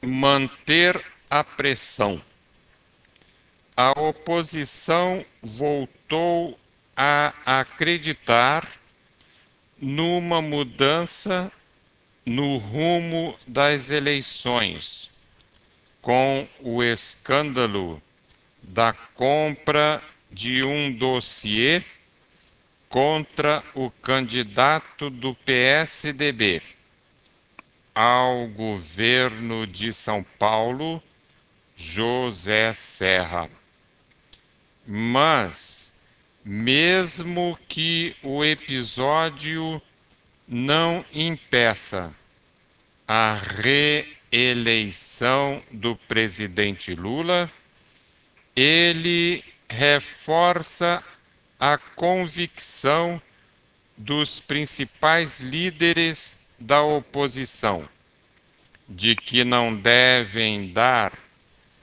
manter a pressão. A oposição voltou a acreditar numa mudança no rumo das eleições, com o escândalo da compra de um dossiê contra o candidato do PSDB ao governo de São Paulo, José Serra. Mas, mesmo que o episódio não impeça a reeleição do presidente Lula, ele reforça a convicção dos principais líderes da oposição de que não devem dar